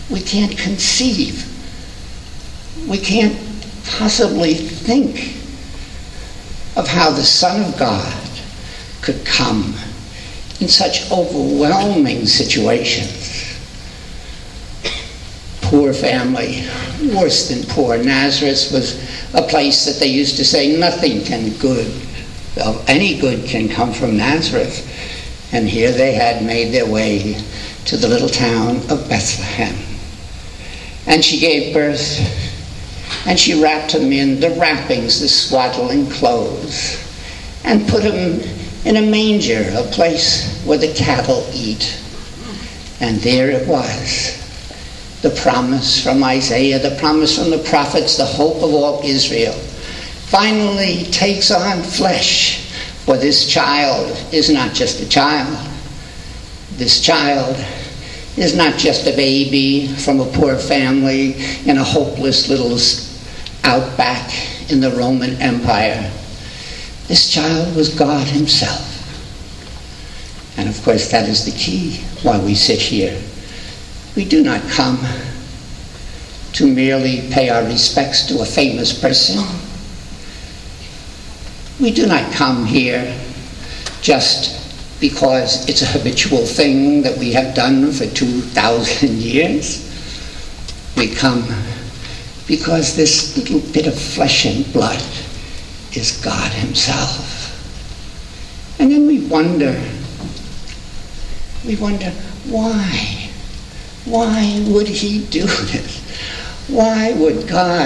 We can't conceive. We can't possibly think of how the Son of God could come in such overwhelming situations. Poor family, worse than poor. Nazareth was a place that they used to say any good can come from Nazareth. And here they had made their way to the little town of Bethlehem. And she gave birth, and she wrapped him in the wrappings, the swaddling clothes, and put him in a manger, a place where the cattle eat. And there it was, the promise from Isaiah, the promise from the prophets, the hope of all Israel, finally takes on flesh. For this child is not just a child. This child is not just a baby from a poor family in a hopeless little outback in the Roman Empire. This child was God himself. And of course that is the key why we sit here. We do not come to merely pay our respects to a famous person. We do not come here just because it's a habitual thing that we have done for 2,000 years. We come because this little bit of flesh and blood is God himself. And then we wonder why? Why would he do this? Why would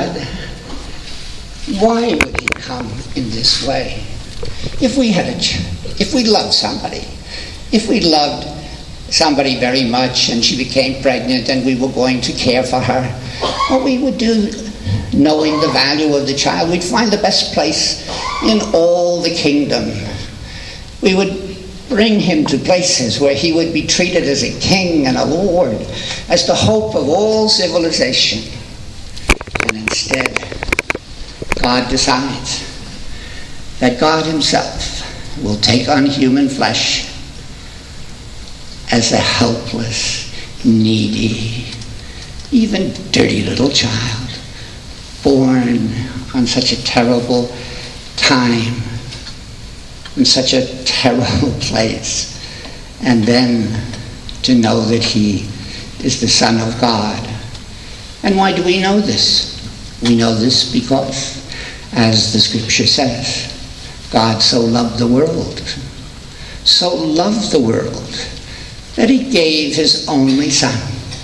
he come in this way? If we loved somebody, if we loved somebody very much and she became pregnant and we were going to care for her, what we would do, knowing the value of the child, we'd find the best place in all the kingdom. We would bring him to places where he would be treated as a king and a lord, as the hope of all civilization. And instead, God decides that God himself will take on human flesh as a helpless, needy, even dirty little child, born on such a terrible time, in such a terrible place, and then to know that he is the Son of God. And why do we know this? We know this because, as the scripture says, God so loved the world, that he gave his only Son,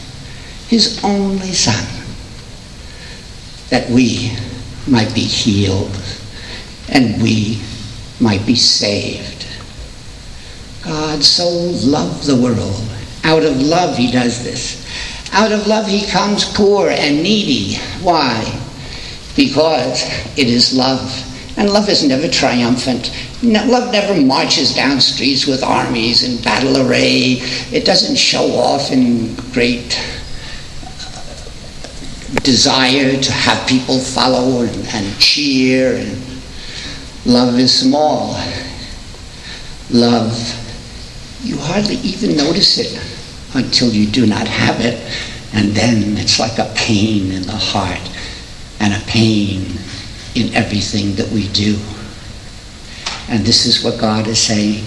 that we might be healed and we might be saved. God so loved the world. Out of love he does this. Out of love he comes poor and needy. Why? Because it is love. And love is never triumphant. Love never marches down streets with armies in battle array. It doesn't show off in great desire to have people follow and cheer. And love is small. Love, you hardly even notice it until you do not have it. And then it's like a pain in the heart and a pain in everything that we do. And this is what God is saying.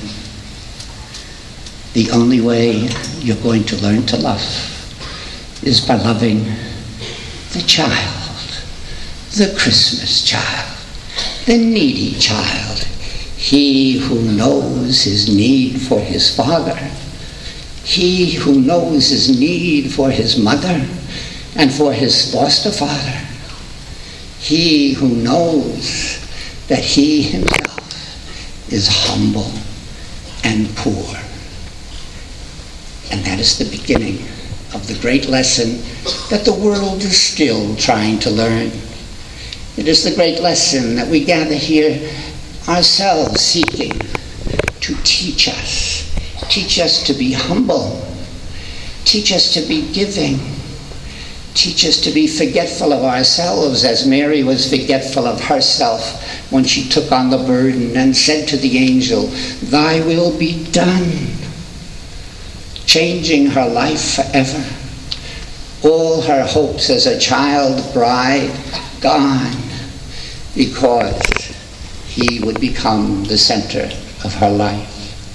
The only way you're going to learn to love is by loving the child, the Christmas child, the needy child, he who knows his need for his father, he who knows his need for his mother and for his foster father, he who knows that he himself is humble and poor. And that is the beginning of the great lesson that the world is still trying to learn. It is the great lesson that we gather here ourselves seeking to teach us to be humble, teach us to be giving, teach us to be forgetful of ourselves as Mary was forgetful of herself when she took on the burden and said to the angel, "Thy will be done," changing her life forever. All her hopes as a child bride gone, because he would become the center of her life.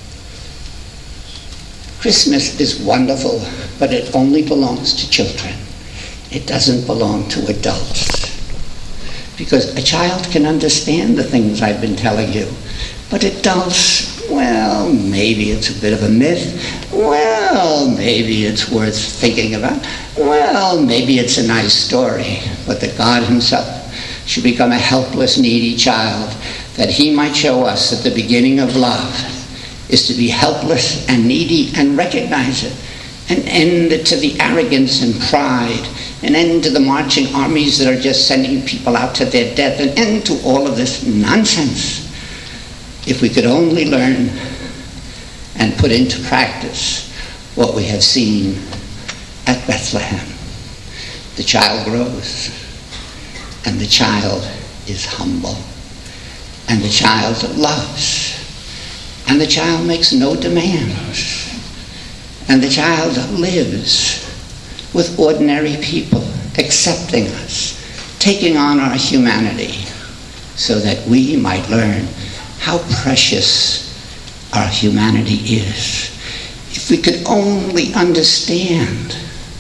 Christmas is wonderful, but it only belongs to children. It doesn't belong to adults. Because a child can understand the things I've been telling you, but adults, well, maybe it's a bit of a myth. Well, maybe it's worth thinking about. Well, maybe it's a nice story, but that God himself should become a helpless, needy child, that he might show us that the beginning of love is to be helpless and needy and recognize it, an end to the arrogance and pride, an end to the marching armies that are just sending people out to their death, an end to all of this nonsense. If we could only learn and put into practice what we have seen at Bethlehem. The child grows, and the child is humble, and the child loves, and the child makes no demands, and the child lives with ordinary people, accepting us, taking on our humanity, so that we might learn how precious our humanity is. If we could only understand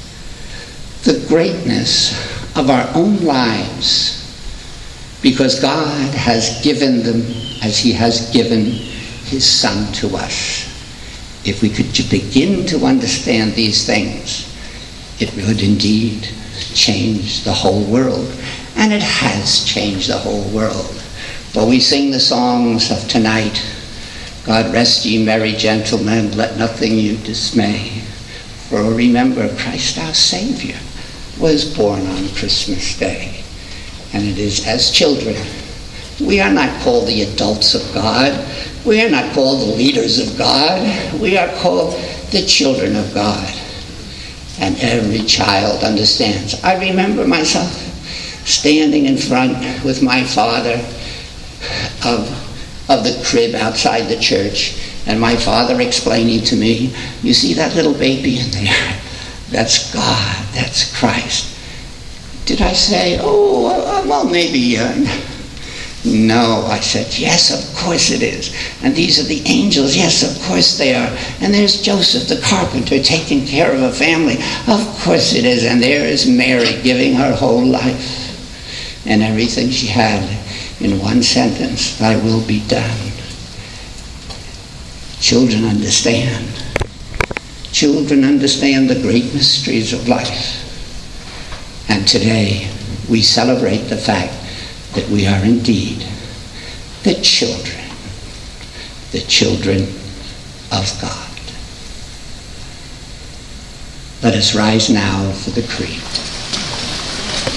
the greatness of our own lives, because God has given them as he has given his Son to us. If we could begin to understand these things, it would indeed change the whole world. And it has changed the whole world. For we sing the songs of tonight, God rest ye merry gentlemen, let nothing you dismay. For remember, Christ our Savior was born on Christmas Day. And it is as children. We are not called the adults of God. We are not called the leaders of God. We are called the children of God. And every child understands. I remember myself standing in front with my father of the crib outside the church, and my father explaining to me, you see that little baby in there? That's God, that's Christ. Did I say, well, maybe, no, I said, yes, of course it is. And these are the angels, yes, of course they are. And there's Joseph the carpenter taking care of a family, of course it is. And there is Mary giving her whole life and everything she had in one sentence, thy will be done. Children understand. Children understand the great mysteries of life. And today we celebrate the fact that we are indeed the children of God. Let us rise now for the creed.